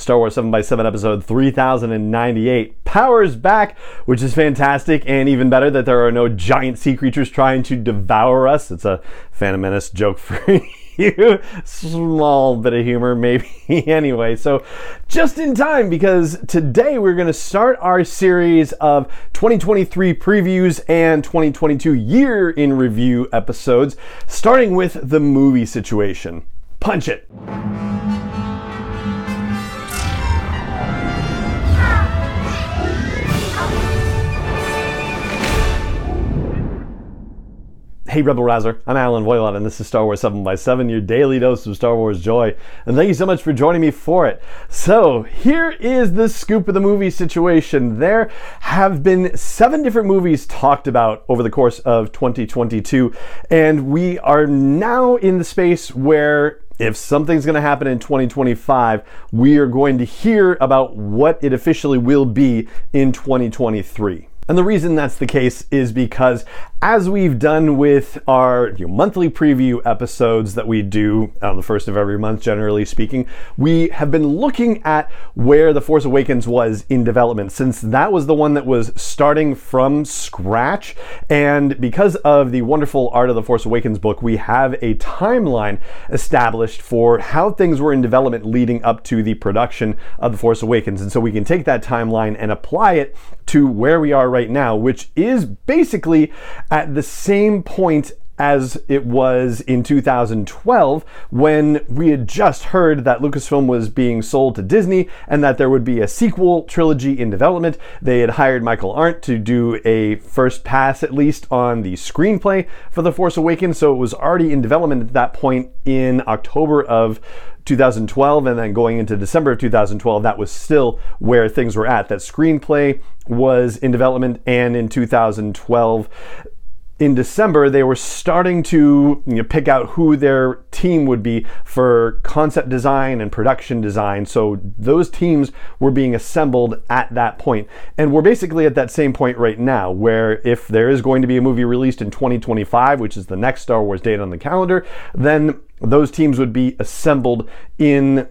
Star Wars 7x7 episode 3098. Power's back, which is fantastic, and even better that there are no giant sea creatures trying to devour us. It's a Phantom Menace joke for you. Small bit of humor, maybe. Anyway, so just in time, because today we're going to start our series of 2023 previews and 2022 year in review episodes, starting with the movie situation. Punch it. Hey Rebel Rouser, I'm Alan Voiland, and this is Star Wars 7x7, your daily dose of Star Wars joy. And thank you so much for joining me for it. So here is the scoop of the movie situation. There have been 7 different movies talked about over the course of 2022, and we are now in the space where if something's going to happen in 2025, we are going to hear about what it officially will be in 2023. And the reason that's the case is because, as we've done with our monthly preview episodes that we do on the first of every month, generally speaking, we have been looking at where The Force Awakens was in development, since that was the one that was starting from scratch. And because of the wonderful Art of the Force Awakens book, we have a timeline established for how things were in development leading up to the production of The Force Awakens. And so we can take that timeline and apply it to where we are right now, which is basically at the same point as it was in 2012, when we had just heard that Lucasfilm was being sold to Disney and that there would be a sequel trilogy in development. They had hired Michael Arndt to do a first pass, at least, on the screenplay for The Force Awakens, so it was already in development at that point in October of 2012, and then going into December of 2012, that was still where things were at. That screenplay was in development, and in 2012, in December, they were starting to pick out who their team would be for concept design and production design. So those teams were being assembled at that point. And we're basically at that same point right now, where if there is going to be a movie released in 2025, which is the next Star Wars date on the calendar, then those teams would be assembled in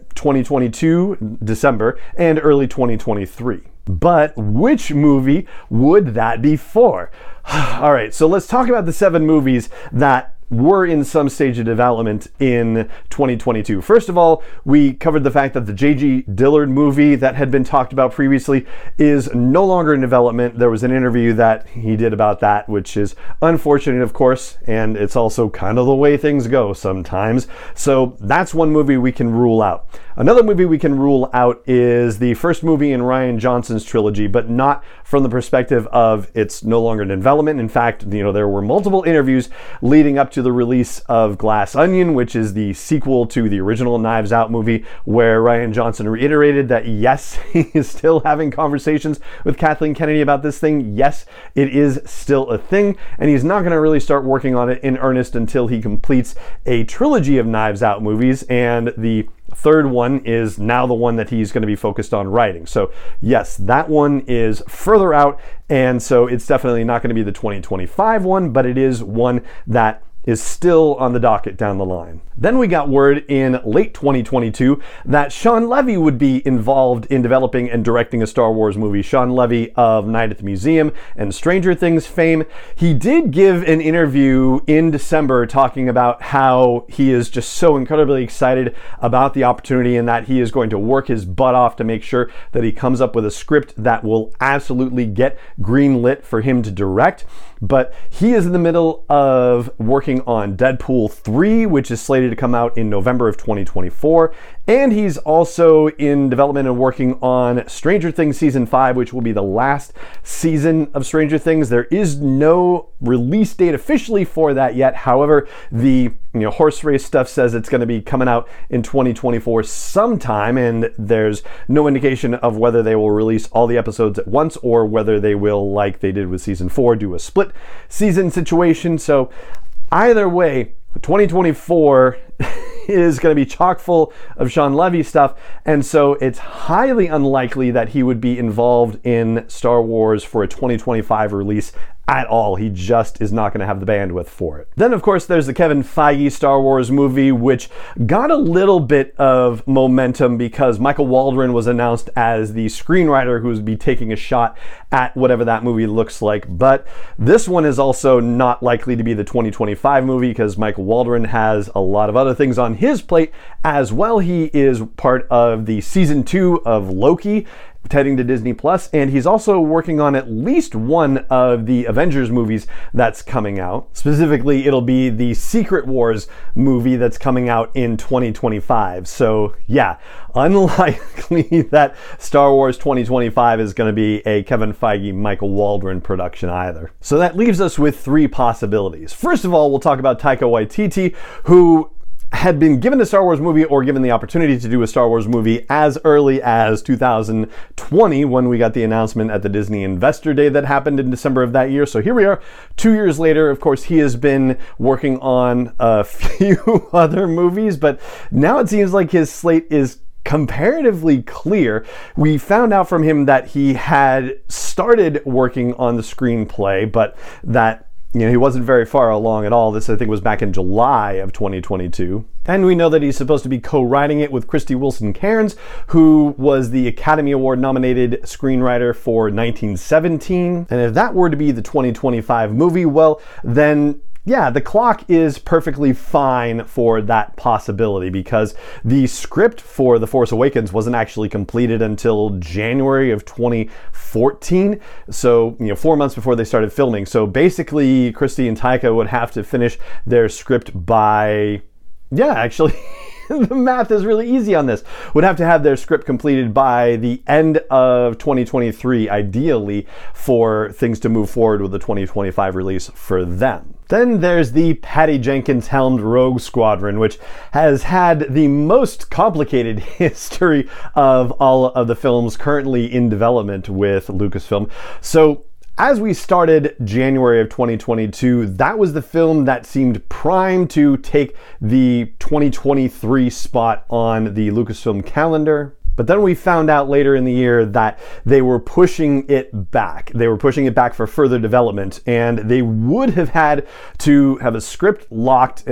2022, December, and early 2023. But which movie would that be for? All right, so let's talk about the 7 movies that were in some stage of development in 2022. First of all, we covered the fact that the J.G. Dillard movie that had been talked about previously is no longer in development. There was an interview that he did about that, which is unfortunate, of course, and it's also kind of the way things go sometimes. So that's one movie we can rule out. Another movie we can rule out is the first movie in Rian Johnson's trilogy, but not from the perspective of it's no longer in development. In fact, there were multiple interviews leading up to the release of Glass Onion, which is the sequel to the original Knives Out movie, where Rian Johnson reiterated that yes, he is still having conversations with Kathleen Kennedy about this thing. Yes, it is still a thing, and he's not going to really start working on it in earnest until he completes a trilogy of Knives Out movies, and the third one is now the one that he's going to be focused on writing. So yes, that one is further out, and so it's definitely not going to be the 2025 one, but it is one that is still on the docket down the line. Then we got word in late 2022 that Shawn Levy would be involved in developing and directing a Star Wars movie. Shawn Levy of Night at the Museum and Stranger Things fame. He did give an interview in December talking about how he is just so incredibly excited about the opportunity and that he is going to work his butt off to make sure that he comes up with a script that will absolutely get greenlit for him to direct. But he is in the middle of working on Deadpool 3, which is slated to come out in November of 2024. And he's also in development and working on Stranger Things Season 5, which will be the last season of Stranger Things. There is no release date officially for that yet. However, the horse race stuff says it's going to be coming out in 2024 sometime, and there's no indication of whether they will release all the episodes at once or whether they will, like they did with Season 4, do a split season situation. So either way, 2024 is going to be chock full of Shawn Levy stuff, and so it's highly unlikely that he would be involved in Star Wars for a 2025 release at all. He just is not going to have the bandwidth for it. Then, of course, there's the Kevin Feige Star Wars movie, which got a little bit of momentum because Michael Waldron was announced as the screenwriter who would be taking a shot at whatever that movie looks like. But this one is also not likely to be the 2025 movie because Michael Waldron has a lot of other things on his plate as well. He is part of the season 2 of Loki, heading to Disney Plus, and he's also working on at least one of the Avengers movies that's coming out. Specifically, it'll be the Secret Wars movie that's coming out in 2025. So yeah, unlikely that Star Wars 2025 is going to be a Kevin Feige, Michael Waldron production either. So that leaves us with 3 possibilities. First of all, we'll talk about Taika Waititi, who had been given a Star Wars movie or given the opportunity to do a Star Wars movie as early as 2020 when we got the announcement at the Disney Investor Day that happened in December of that year. So here we are 2 years later. Of course, he has been working on a few other movies, but now it seems like his slate is comparatively clear. We found out from him that he had started working on the screenplay, but that he wasn't very far along at all. This, I think, was back in July of 2022. And we know that he's supposed to be co-writing it with Krysty Wilson-Cairns, who was the Academy Award nominated screenwriter for 1917. And if that were to be the 2025 movie, well, then yeah, the clock is perfectly fine for that possibility because the script for The Force Awakens wasn't actually completed until January of 2014. So, 4 months before they started filming. So basically, Krysty and Taika would have to finish their script by, the math is really easy on this. Would have to have their script completed by the end of 2023, ideally, for things to move forward with the 2025 release for them. Then there's the Patty Jenkins-helmed Rogue Squadron, which has had the most complicated history of all of the films currently in development with Lucasfilm. So as we started January of 2022, that was the film that seemed primed to take the 2023 spot on the Lucasfilm calendar. But then we found out later in the year that they were pushing it back. They were pushing it back for further development, and they would have had to have a script locked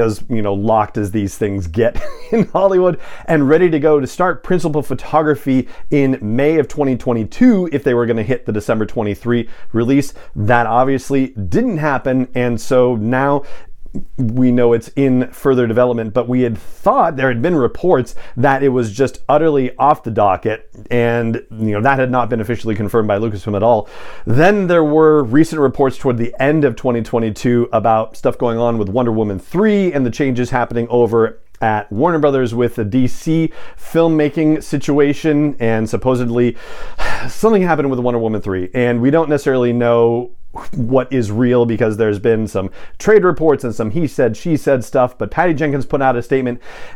as these things get in Hollywood, and ready to go to start principal photography in May of 2022 if they were going to hit the December 23 release. That obviously didn't happen, and so now we know it's in further development, but we had thought there had been reports that it was just utterly off the docket, and that had not been officially confirmed by Lucasfilm at all. Then there were recent reports toward the end of 2022 about stuff going on with Wonder Woman 3 and the changes happening over at Warner Brothers with the DC filmmaking situation, and supposedly something happened with Wonder Woman 3, and we don't necessarily know what is real because there's been some trade reports and some he said, she said stuff, but Patty Jenkins put out a statement,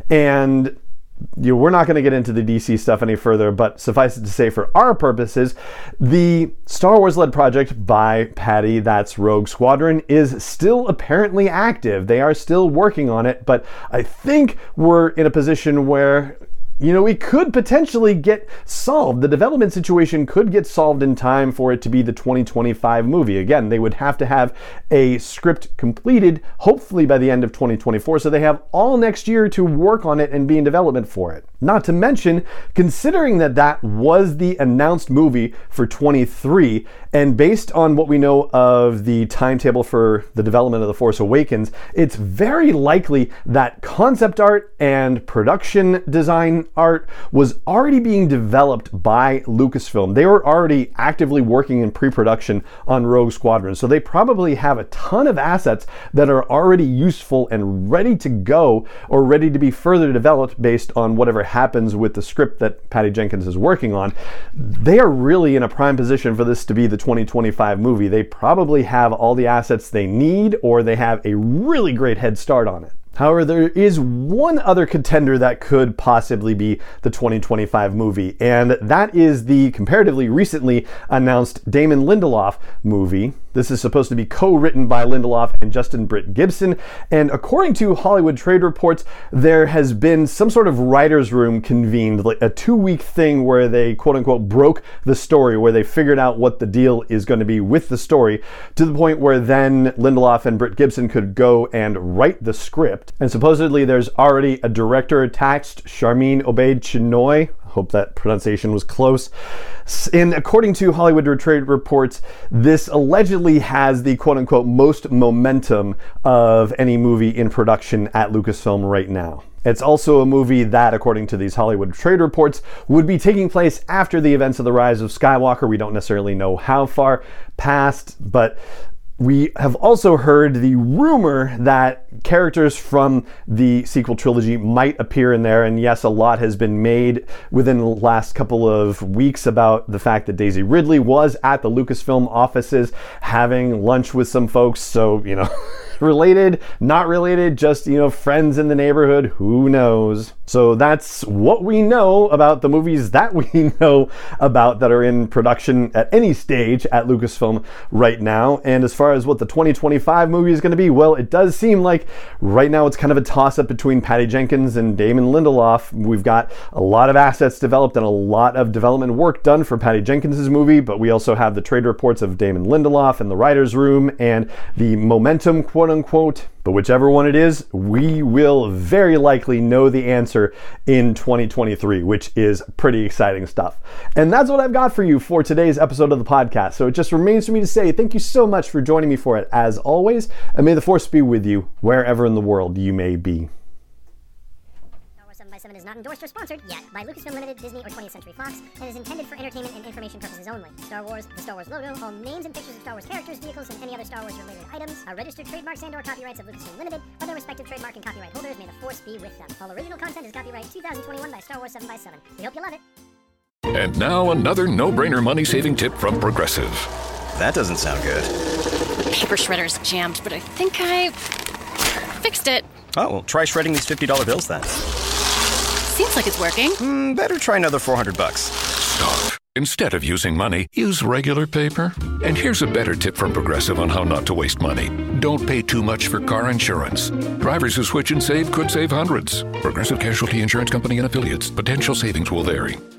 and we're not going to get into the DC stuff any further, but suffice it to say, for our purposes, the Star Wars-led project by Patty, that's Rogue Squadron, is still apparently active. They are still working on it, but I think we're in a position where we could potentially get solved. The development situation could get solved in time for it to be the 2025 movie. Again, they would have to have a script completed, hopefully by the end of 2024, so they have all next year to work on it and be in development for it. Not to mention, considering that that was the announced movie for 23, and based on what we know of the timetable for the development of The Force Awakens, it's very likely that concept art and production design art was already being developed by Lucasfilm. They were already actively working in pre-production on Rogue Squadron, so they probably have a ton of assets that are already useful and ready to go, or ready to be further developed based on whatever happens with the script that Patty Jenkins is working on. They are really in a prime position for this to be the 2025 movie. They probably have all the assets they need, or they have a really great head start on it. However, there is one other contender that could possibly be the 2025 movie, and that is the comparatively recently announced Damon Lindelof movie. This is supposed to be co-written by Lindelof and Justin Britt Gibson, and according to Hollywood trade reports, there has been some sort of writer's room convened, like a 2-week thing where they quote-unquote broke the story, where they figured out what the deal is going to be with the story, to the point where then Lindelof and Britt Gibson could go and write the script. And supposedly there's already a director attached, Sharmeen Obaid-Chinoy. Hope that pronunciation was close. And according to Hollywood trade reports, this allegedly has the quote-unquote most momentum of any movie in production at Lucasfilm right now. It's also a movie that, according to these Hollywood trade reports, would be taking place after the events of The Rise of Skywalker. We don't necessarily know how far past, but we have also heard the rumor that characters from the sequel trilogy might appear in there, and yes, a lot has been made within the last couple of weeks about the fact that Daisy Ridley was at the Lucasfilm offices having lunch with some folks, so, you know, related, not related, just, you know, friends in the neighborhood, who knows. So that's what we know about the movies that we know about that are in production at any stage at Lucasfilm right now. And as far as what the 2025 movie is going to be, well, it does seem like right now it's kind of a toss-up between Patty Jenkins and Damon Lindelof. We've got a lot of assets developed and a lot of development work done for Patty Jenkins' movie, but we also have the trade reports of Damon Lindelof and the writer's room and the momentum, quote-unquote. But whichever one it is, we will very likely know the answer in 2023, which is pretty exciting stuff. And that's what I've got for you for today's episode of the podcast. So it just remains for me to say thank you so much for joining me for it, as always, and may the Force be with you wherever in the world you may be. 7x7 is not endorsed or sponsored yet by Lucasfilm Limited, Disney, or 20th Century Fox, and is intended for entertainment and information purposes only. Star Wars, the Star Wars logo, all names and pictures of Star Wars characters, vehicles, and any other Star Wars related items are registered trademarks and/or copyrights of Lucasfilm Limited, or their respective trademark and copyright holders. May the Force be with them. All original content is copyright 2021 by Star Wars 7x7. We hope you love it. And now another no-brainer money-saving tip from Progressive. That doesn't sound good. Paper shredder's jammed, but I think I fixed it. Oh, well, try shredding these $50 bills then. Seems like it's working. Better try another $400. Stop. Instead of using money, use regular paper. And here's a better tip from Progressive on how not to waste money. Don't pay too much for car insurance. Drivers who switch and save could save hundreds. Progressive Casualty Insurance Company and Affiliates. Potential savings will vary.